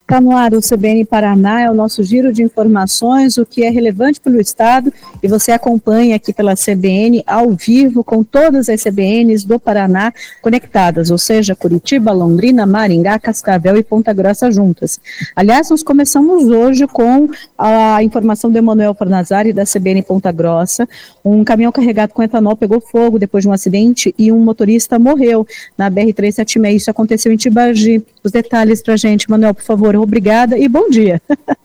Está no ar o CBN Paraná, é o nosso giro de informações, o que é relevante para o Estado, e você acompanha aqui pela CBN ao vivo com todas as CBNs do Paraná conectadas, ou seja, Curitiba, Londrina, Maringá, Cascavel e Ponta Grossa juntas. Aliás, nós começamos hoje com a informação do Emanuel Fornazari da CBN Ponta Grossa. Um caminhão carregado com etanol pegou fogo depois de um acidente e um motorista morreu na BR-376. Isso aconteceu em Tibagi. Os detalhes para a gente, Manuel, por favor. Obrigada e bom dia.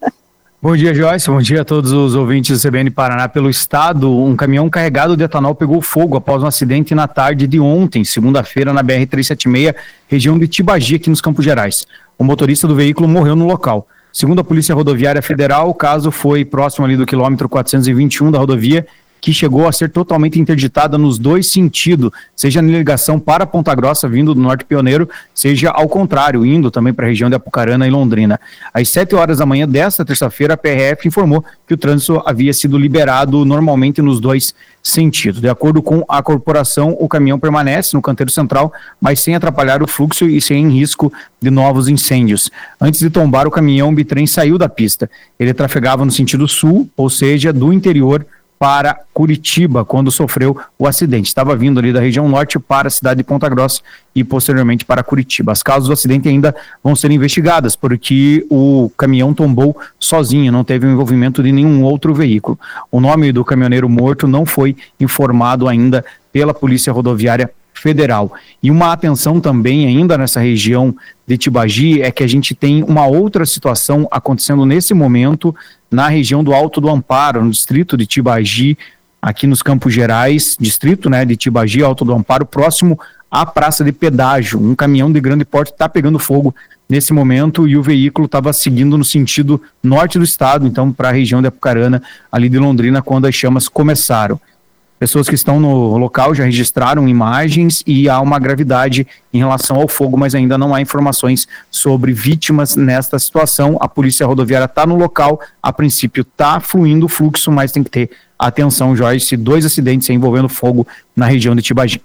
Bom dia, Joyce. Bom dia a todos os ouvintes do CBN Paraná pelo Estado. Um caminhão carregado de etanol pegou fogo após um acidente na tarde de ontem, segunda-feira, na BR-376, região de Tibagi, aqui nos Campos Gerais. O motorista do veículo morreu no local. Segundo a Polícia Rodoviária Federal, o caso foi próximo ali do quilômetro 421 da rodovia, que chegou a ser totalmente interditada nos dois sentidos, seja na ligação para Ponta Grossa, vindo do Norte Pioneiro, seja ao contrário, indo também para a região de Apucarana e Londrina. Às 7 horas da manhã desta terça-feira, a PRF informou que o trânsito havia sido liberado normalmente nos dois sentidos. De acordo com a corporação, o caminhão permanece no canteiro central, mas sem atrapalhar o fluxo e sem risco de novos incêndios. Antes de tombar, o caminhão bitrem saiu da pista. Ele trafegava no sentido sul, ou seja, do interior para Curitiba, quando sofreu o acidente. Estava vindo ali da região norte para a cidade de Ponta Grossa e posteriormente para Curitiba. As causas do acidente ainda vão ser investigadas, porque o caminhão tombou sozinho, não teve o envolvimento de nenhum outro veículo. O nome do caminhoneiro morto não foi informado ainda pela Polícia Rodoviária Federal. E uma atenção também ainda nessa região de Tibagi é que a gente tem uma outra situação acontecendo nesse momento na região do Alto do Amparo, no distrito de Tibagi, aqui nos Campos Gerais, distrito, né, de Tibagi, Alto do Amparo, próximo à praça de pedágio. Um caminhão de grande porte está pegando fogo nesse momento e o veículo estava seguindo no sentido norte do estado, então para a região de Apucarana, ali de Londrina, quando as chamas começaram. Pessoas que estão no local já registraram imagens e há uma gravidade em relação ao fogo, mas ainda não há informações sobre vítimas nesta situação. A Polícia Rodoviária está no local, a princípio está fluindo o fluxo, mas tem que ter atenção, Joyce, 2 acidentes envolvendo fogo na região de Tibagi.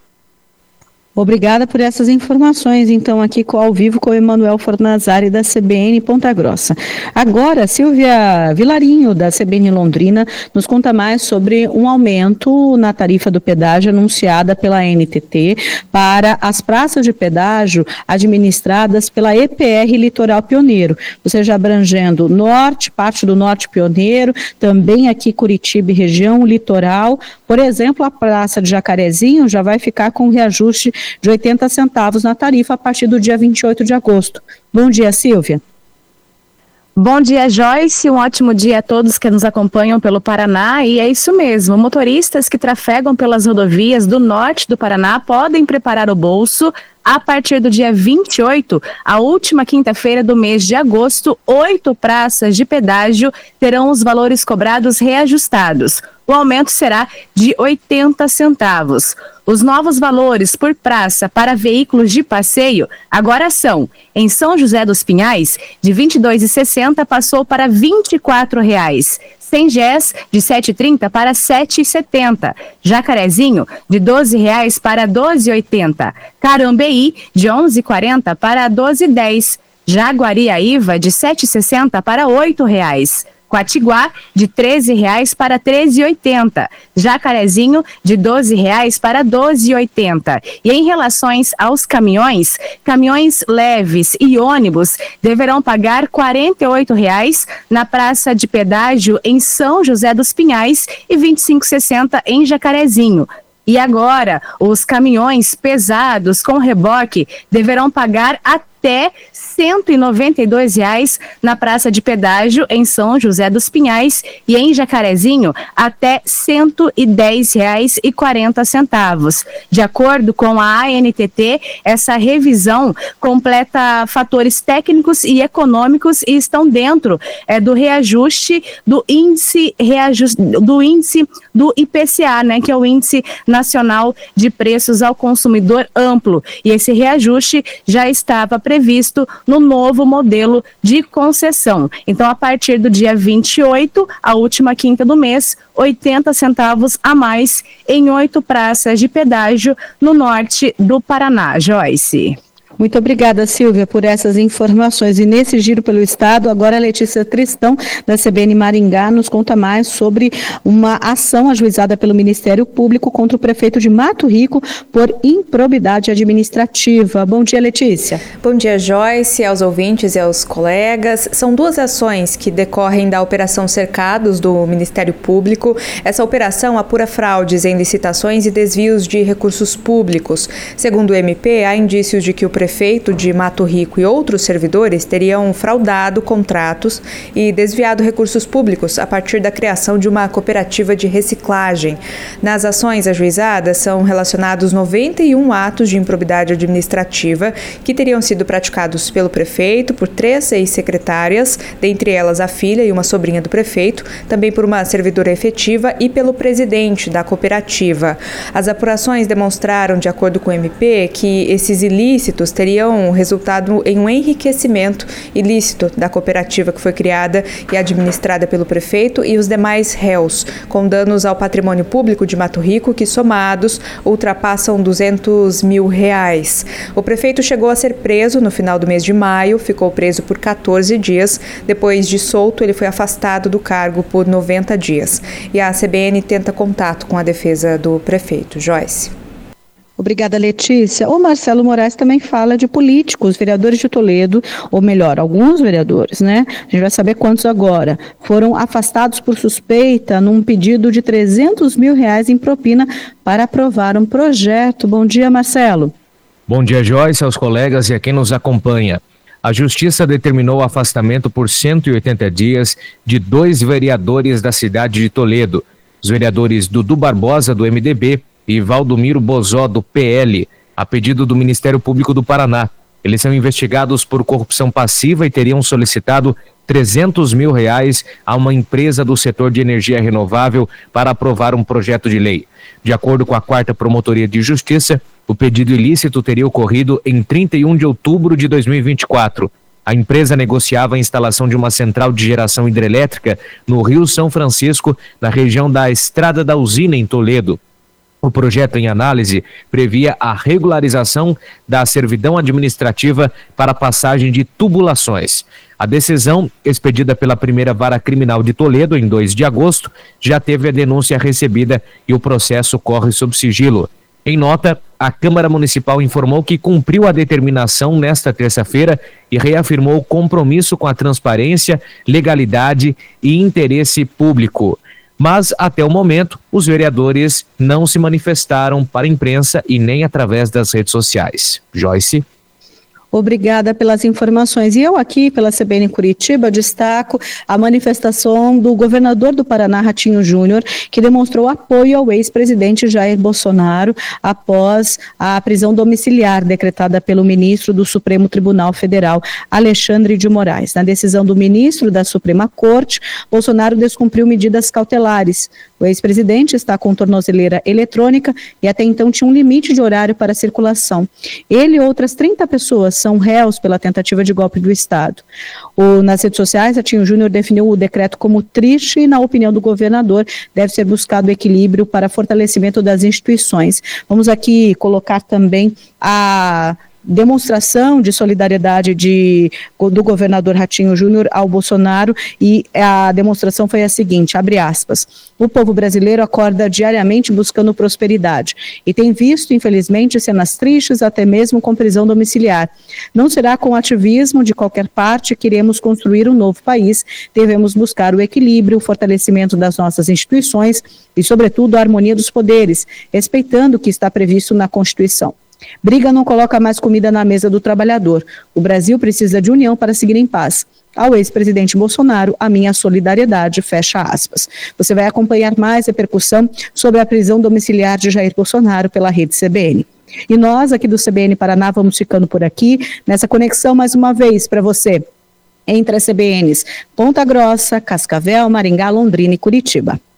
Obrigada por essas informações, então, aqui ao vivo com o Emanuel Fornazari, da CBN Ponta Grossa. Agora, Silvia Vilarinho, da CBN Londrina, nos conta mais sobre um aumento na tarifa do pedágio anunciada pela NTT para as praças de pedágio administradas pela EPR Litoral Pioneiro, ou seja, abrangendo norte, parte do Norte Pioneiro, também aqui Curitiba e região litoral. Por exemplo, a Praça de Jacarezinho já vai ficar com reajuste de 80 centavos na tarifa a partir do dia 28 de agosto. Bom dia, Silvia. Bom dia, Joyce, um ótimo dia a todos que nos acompanham pelo Paraná, e é isso mesmo, motoristas que trafegam pelas rodovias do norte do Paraná podem preparar o bolso. A partir do dia 28, a última quinta-feira do mês de agosto, 8 praças de pedágio terão os valores cobrados reajustados. O aumento será de 80 centavos. Os novos valores por praça para veículos de passeio agora são: em São José dos Pinhais, de R$ 22,60 passou para R$ 24,00. Sengés, de R$ 7,30 para R$ 7,70. Jacarezinho, de R$ 12,00 para R$ 12,80. Carambeí, de R$ 11,40 para R$ 12,10. Jaguariaíva, de R$ 7,60 para R$ 8,00. Quatiguá, de R$ 13,00 para R$ 13,80. Jacarezinho, de R$ 12,00 para R$ 12,80. E em relação aos caminhões leves e ônibus deverão pagar R$ 48,00 na praça de pedágio em São José dos Pinhais e R$ 25,60 em Jacarezinho. E agora, os caminhões pesados com reboque deverão pagar até R$ 192,00 na praça de pedágio em São José dos Pinhais e em Jacarezinho até R$ 110,40. De acordo com a ANTT, essa revisão completa fatores técnicos e econômicos e estão dentro do reajuste do índice do IPCA, né, que é o Índice Nacional de Preços ao Consumidor Amplo. E esse reajuste já estava previsto no novo modelo de concessão. Então, a partir do dia 28, a última quinta do mês, 80 centavos a mais em 8 praças de pedágio no norte do Paraná. Joyce. Muito obrigada, Silvia, por essas informações. E nesse giro pelo Estado, agora a Letícia Tristão, da CBN Maringá, nos conta mais sobre uma ação ajuizada pelo Ministério Público contra o prefeito de Mato Rico por improbidade administrativa. Bom dia, Letícia. Bom dia, Joyce, aos ouvintes e aos colegas. São duas ações que decorrem da Operação Cercados do Ministério Público. Essa operação apura fraudes em licitações e desvios de recursos públicos. Segundo o MP, há indícios de que o prefeito de Mato Rico e outros servidores teriam fraudado contratos e desviado recursos públicos a partir da criação de uma cooperativa de reciclagem. Nas ações ajuizadas são relacionados 91 atos de improbidade administrativa que teriam sido praticados pelo prefeito, por 3 ex-secretárias, dentre elas a filha e uma sobrinha do prefeito, também por uma servidora efetiva e pelo presidente da cooperativa. As apurações demonstraram, de acordo com o MP, que esses ilícitos teriam resultado em um enriquecimento ilícito da cooperativa que foi criada e administrada pelo prefeito e os demais réus, com danos ao patrimônio público de Mato Rico que, somados, ultrapassam R$200 mil. O prefeito chegou a ser preso no final do mês de maio, ficou preso por 14 dias. Depois de solto, ele foi afastado do cargo por 90 dias. E a CBN tenta contato com a defesa do prefeito. Joyce. Obrigada, Letícia. O Marcelo Moraes também fala de políticos, vereadores de Toledo, ou melhor, alguns vereadores, né? A gente vai saber quantos agora. Foram afastados por suspeita num pedido de R$300 mil em propina para aprovar um projeto. Bom dia, Marcelo. Bom dia, Joyce, aos colegas e a quem nos acompanha. A Justiça determinou o afastamento por 180 dias de 2 vereadores da cidade de Toledo. Os vereadores Dudu Barbosa, do MDB, e Valdomiro Bozó, do PL, a pedido do Ministério Público do Paraná. Eles são investigados por corrupção passiva e teriam solicitado R$300 mil a uma empresa do setor de energia renovável para aprovar um projeto de lei. De acordo com a 4ª Promotoria de Justiça, o pedido ilícito teria ocorrido em 31 de outubro de 2024. A empresa negociava a instalação de uma central de geração hidrelétrica no Rio São Francisco, na região da Estrada da Usina, em Toledo. O projeto em análise previa a regularização da servidão administrativa para passagem de tubulações. A decisão, expedida pela primeira vara criminal de Toledo em 2 de agosto, já teve a denúncia recebida e o processo corre sob sigilo. Em nota, a Câmara Municipal informou que cumpriu a determinação nesta terça-feira e reafirmou o compromisso com a transparência, legalidade e interesse público. Mas, até o momento, os vereadores não se manifestaram para a imprensa e nem através das redes sociais. Joyce. Obrigada pelas informações. E eu aqui, pela CBN Curitiba, destaco a manifestação do governador do Paraná, Ratinho Júnior, que demonstrou apoio ao ex-presidente Jair Bolsonaro após a prisão domiciliar decretada pelo ministro do Supremo Tribunal Federal, Alexandre de Moraes. Na decisão do ministro da Suprema Corte, Bolsonaro descumpriu medidas cautelares. O ex-presidente está com tornozeleira eletrônica e até então tinha um limite de horário para circulação. Ele e outras 30 pessoas são réus pela tentativa de golpe do Estado. Nas redes sociais, Ratinho Júnior definiu o decreto como triste e, na opinião do governador, deve ser buscado equilíbrio para fortalecimento das instituições. Vamos aqui colocar também a demonstração de solidariedade do governador Ratinho Júnior ao Bolsonaro, e a demonstração foi a seguinte, abre aspas: o povo brasileiro acorda diariamente buscando prosperidade e tem visto, infelizmente, cenas tristes, até mesmo com prisão domiciliar. Não será com ativismo de qualquer parte que iremos construir um novo país. Devemos buscar o equilíbrio, o fortalecimento das nossas instituições e, sobretudo, a harmonia dos poderes, respeitando o que está previsto na Constituição. Briga não coloca mais comida na mesa do trabalhador. O Brasil precisa de união para seguir em paz. Ao ex-presidente Bolsonaro, a minha solidariedade, fecha aspas. Você vai acompanhar mais repercussão sobre a prisão domiciliar de Jair Bolsonaro pela rede CBN. E nós, aqui do CBN Paraná, vamos ficando por aqui, nessa conexão mais uma vez para você, entre as CBNs Ponta Grossa, Cascavel, Maringá, Londrina e Curitiba.